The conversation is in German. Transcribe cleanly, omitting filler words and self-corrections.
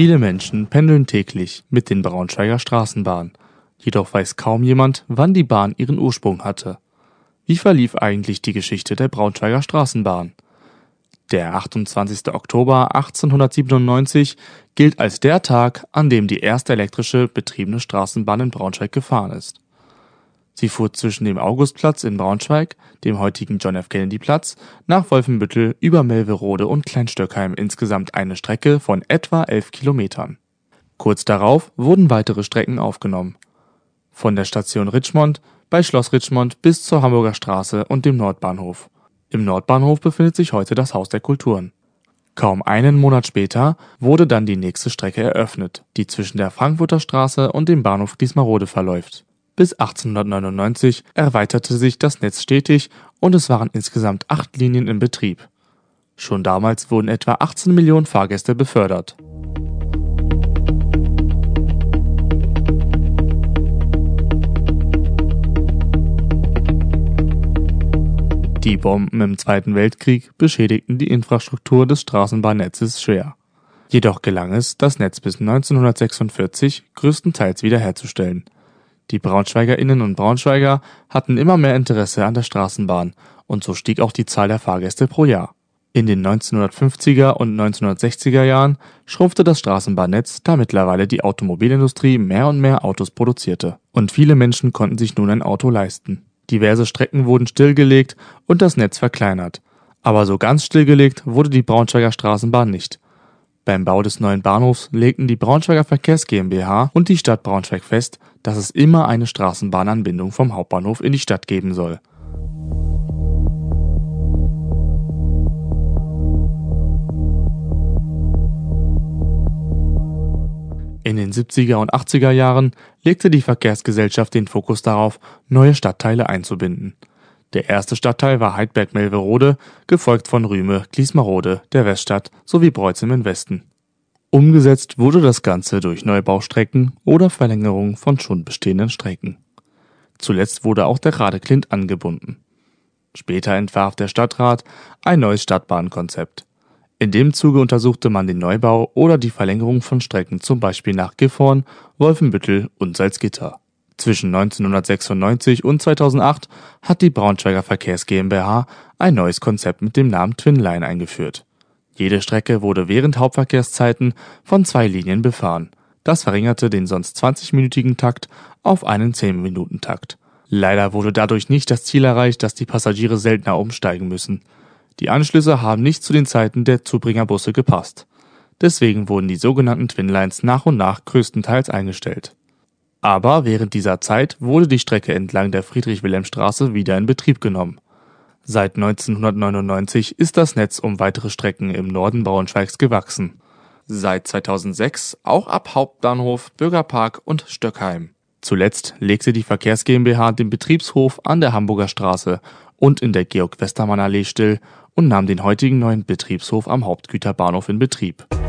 Viele Menschen pendeln täglich mit den Braunschweiger Straßenbahnen. Jedoch weiß kaum jemand, wann die Bahn ihren Ursprung hatte. Wie verlief eigentlich die Geschichte der Braunschweiger Straßenbahn? Der 28. Oktober 1897 gilt als der Tag, an dem die erste elektrische betriebene Straßenbahn in Braunschweig gefahren ist. Sie fuhr zwischen dem Augustplatz in Braunschweig, dem heutigen John-F.-Kennedy-Platz, nach Wolfenbüttel über Melverode und Kleinstöckheim, insgesamt eine Strecke von etwa 11 Kilometern. Kurz darauf wurden weitere Strecken aufgenommen. Von der Station Richmond bei Schloss Richmond bis zur Hamburger Straße und dem Nordbahnhof. Im Nordbahnhof befindet sich heute das Haus der Kulturen. Kaum einen Monat später wurde dann die nächste Strecke eröffnet, die zwischen der Frankfurter Straße und dem Bahnhof Gliesmerode verläuft. Bis 1899 erweiterte sich das Netz stetig und es waren insgesamt 8 Linien in Betrieb. Schon damals wurden etwa 18 Millionen Fahrgäste befördert. Die Bomben im Zweiten Weltkrieg beschädigten die Infrastruktur des Straßenbahnnetzes schwer. Jedoch gelang es, das Netz bis 1946 größtenteils wiederherzustellen. Die BraunschweigerInnen und Braunschweiger hatten immer mehr Interesse an der Straßenbahn und so stieg auch die Zahl der Fahrgäste pro Jahr. In den 1950er und 1960er Jahren schrumpfte das Straßenbahnnetz, da mittlerweile die Automobilindustrie mehr und mehr Autos produzierte. Und viele Menschen konnten sich nun ein Auto leisten. Diverse Strecken wurden stillgelegt und das Netz verkleinert. Aber so ganz stillgelegt wurde die Braunschweiger Straßenbahn nicht. Beim Bau des neuen Bahnhofs legten die Braunschweiger Verkehrs GmbH und die Stadt Braunschweig fest, dass es immer eine Straßenbahnanbindung vom Hauptbahnhof in die Stadt geben soll. In den 70er und 80er Jahren legte die Verkehrsgesellschaft den Fokus darauf, neue Stadtteile einzubinden. Der erste Stadtteil war Heidberg-Melverode, gefolgt von Rüme, Gliesmerode, der Weststadt sowie Breutzem im Westen. Umgesetzt wurde das Ganze durch Neubaustrecken oder Verlängerung von schon bestehenden Strecken. Zuletzt wurde auch der Radeklint angebunden. Später entwarf der Stadtrat ein neues Stadtbahnkonzept. In dem Zuge untersuchte man den Neubau oder die Verlängerung von Strecken, zum Beispiel nach Gifhorn, Wolfenbüttel und Salzgitter. Zwischen 1996 und 2008 hat die Braunschweiger Verkehrs GmbH ein neues Konzept mit dem Namen Twinline eingeführt. Jede Strecke wurde während Hauptverkehrszeiten von 2 Linien befahren. Das verringerte den sonst 20-minütigen Takt auf einen 10-Minuten-Takt. Leider wurde dadurch nicht das Ziel erreicht, dass die Passagiere seltener umsteigen müssen. Die Anschlüsse haben nicht zu den Zeiten der Zubringerbusse gepasst. Deswegen wurden die sogenannten Twinlines nach und nach größtenteils eingestellt. Aber während dieser Zeit wurde die Strecke entlang der Friedrich-Wilhelm-Straße wieder in Betrieb genommen. Seit 1999 ist das Netz um weitere Strecken im Norden Braunschweigs gewachsen. Seit 2006 auch ab Hauptbahnhof, Bürgerpark und Stöckheim. Zuletzt legte die Verkehrs GmbH den Betriebshof an der Hamburger Straße und in der Georg-Westermann-Allee still und nahm den heutigen neuen Betriebshof am Hauptgüterbahnhof in Betrieb.